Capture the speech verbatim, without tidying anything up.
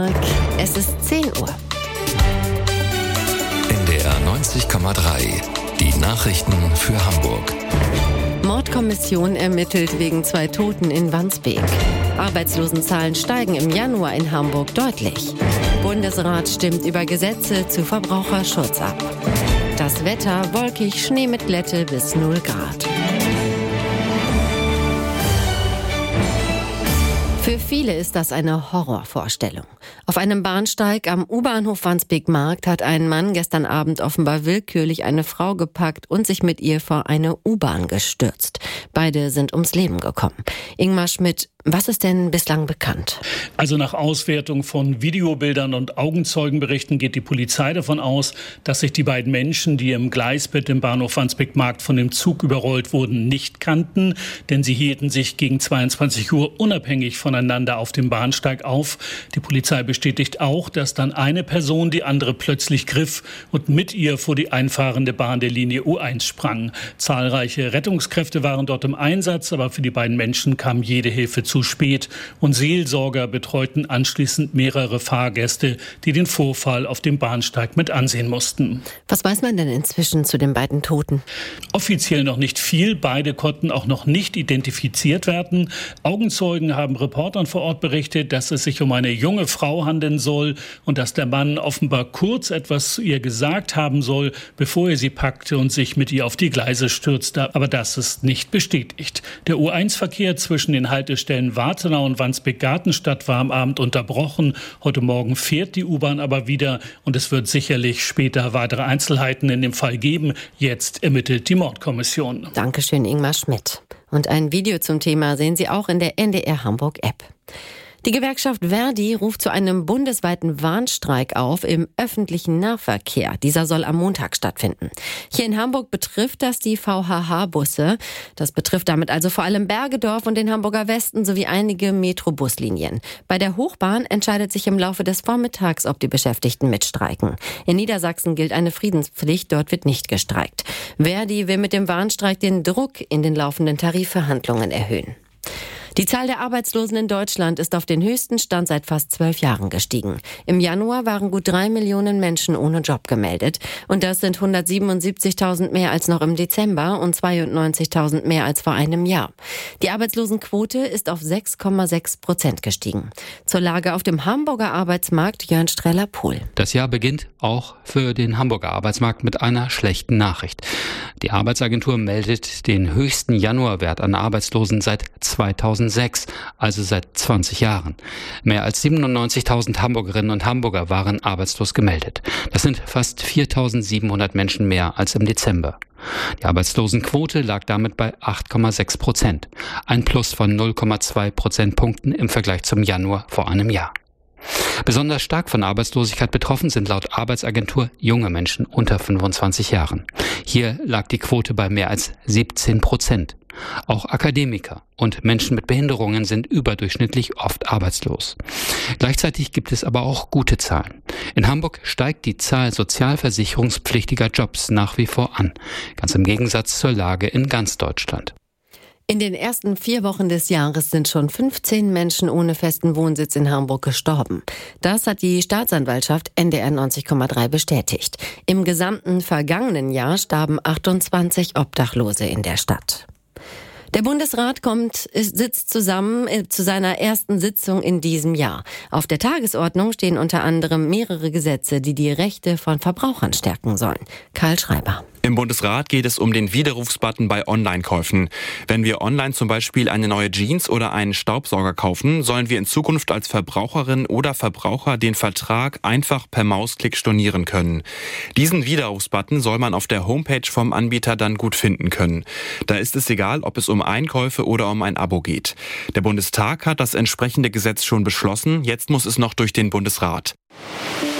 Es ist zehn Uhr. N D R neunzig Komma drei. Die Nachrichten für Hamburg. Mordkommission ermittelt wegen zwei Toten in Wandsbek. Arbeitslosenzahlen steigen im Januar in Hamburg deutlich. Bundesrat stimmt über Gesetze zu Verbraucherschutz ab. Das Wetter wolkig, Schnee mit Glätte bis null Grad. Für viele ist das eine Horrorvorstellung. Auf einem Bahnsteig am U-Bahnhof Wandsbek-Markt hat ein Mann gestern Abend offenbar willkürlich eine Frau gepackt und sich mit ihr vor eine U-Bahn gestürzt. Beide sind ums Leben gekommen. Ingmar Schmidt, was ist denn bislang bekannt? Also nach Auswertung von Videobildern und Augenzeugenberichten geht die Polizei davon aus, dass sich die beiden Menschen, die im Gleisbett im Bahnhof Wandsbek-Markt von dem Zug überrollt wurden, nicht kannten, denn sie hielten sich gegen zweiundzwanzig Uhr unabhängig voneinander auf dem Bahnsteig auf. Die Polizei bestätigt auch, dass dann eine Person die andere plötzlich griff und mit ihr vor die einfahrende Bahn der Linie U eins sprang. Zahlreiche Rettungskräfte waren dort im Einsatz, aber für die beiden Menschen kam jede Hilfe zu spät und Seelsorger betreuten anschließend mehrere Fahrgäste, die den Vorfall auf dem Bahnsteig mit ansehen mussten. Was weiß man denn inzwischen zu den beiden Toten? Offiziell noch nicht viel. Beide konnten auch noch nicht identifiziert werden. Augenzeugen haben Reportern vor Ort berichtet, dass es sich um eine junge Frau handeln soll und dass der Mann offenbar kurz etwas zu ihr gesagt haben soll, bevor er sie packte und sich mit ihr auf die Gleise stürzte. Aber das ist nicht bestätigt. Der U eins Verkehr zwischen den Haltestellen Wartenau und Wandsbek-Gartenstadt war am Abend unterbrochen. Heute Morgen fährt die U-Bahn aber wieder und es wird sicherlich später weitere Einzelheiten in dem Fall geben. Jetzt ermittelt die Mordkommission. Dankeschön, Ingmar Schmidt. Und ein Video zum Thema sehen Sie auch in der N D R Hamburg-App. Die Gewerkschaft Verdi ruft zu einem bundesweiten Warnstreik auf im öffentlichen Nahverkehr. Dieser soll am Montag stattfinden. Hier in Hamburg betrifft das die V H H-Busse. Das betrifft damit also vor allem Bergedorf und den Hamburger Westen sowie einige Metro-Buslinien. Bei der Hochbahn entscheidet sich im Laufe des Vormittags, ob die Beschäftigten mitstreiken. In Niedersachsen gilt eine Friedenspflicht, dort wird nicht gestreikt. Verdi will mit dem Warnstreik den Druck in den laufenden Tarifverhandlungen erhöhen. Die Zahl der Arbeitslosen in Deutschland ist auf den höchsten Stand seit fast zwölf Jahren gestiegen. Im Januar waren gut drei Millionen Menschen ohne Job gemeldet. Und das sind hundertsiebenundsiebzigtausend mehr als noch im Dezember und zweiundneunzigtausend mehr als vor einem Jahr. Die Arbeitslosenquote ist auf sechs Komma sechs Prozent gestiegen. Zur Lage auf dem Hamburger Arbeitsmarkt Jörn Streller-Pohl. Das Jahr beginnt auch für den Hamburger Arbeitsmarkt mit einer schlechten Nachricht. Die Arbeitsagentur meldet den höchsten Januarwert an Arbeitslosen seit zweitausendsechs, also seit zwanzig Jahren. Mehr als siebenundneunzigtausend Hamburgerinnen und Hamburger waren arbeitslos gemeldet. Das sind fast viertausendsiebenhundert Menschen mehr als im Dezember. Die Arbeitslosenquote lag damit bei acht Komma sechs Prozent, ein Plus von null Komma zwei Prozentpunkten im Vergleich zum Januar vor einem Jahr. Besonders stark von Arbeitslosigkeit betroffen sind laut Arbeitsagentur junge Menschen unter fünfundzwanzig Jahren. Hier lag die Quote bei mehr als siebzehn Prozent. Auch Akademiker und Menschen mit Behinderungen sind überdurchschnittlich oft arbeitslos. Gleichzeitig gibt es aber auch gute Zahlen. In Hamburg steigt die Zahl sozialversicherungspflichtiger Jobs nach wie vor an, ganz im Gegensatz zur Lage in ganz Deutschland. In den ersten vier Wochen des Jahres sind schon fünfzehn Menschen ohne festen Wohnsitz in Hamburg gestorben. Das hat die Staatsanwaltschaft N D R neunzig Komma drei bestätigt. Im gesamten vergangenen Jahr starben achtundzwanzig Obdachlose in der Stadt. Der Bundesrat kommt, sitzt zusammen zu seiner ersten Sitzung in diesem Jahr. Auf der Tagesordnung stehen unter anderem mehrere Gesetze, die die Rechte von Verbrauchern stärken sollen. Karl Schreiber. Im Bundesrat geht es um den Widerrufsbutton bei Online-Käufen. Wenn wir online zum Beispiel eine neue Jeans oder einen Staubsauger kaufen, sollen wir in Zukunft als Verbraucherin oder Verbraucher den Vertrag einfach per Mausklick stornieren können. Diesen Widerrufsbutton soll man auf der Homepage vom Anbieter dann gut finden können. Da ist es egal, ob es um Einkäufe oder um ein Abo geht. Der Bundestag hat das entsprechende Gesetz schon beschlossen, jetzt muss es noch durch den Bundesrat.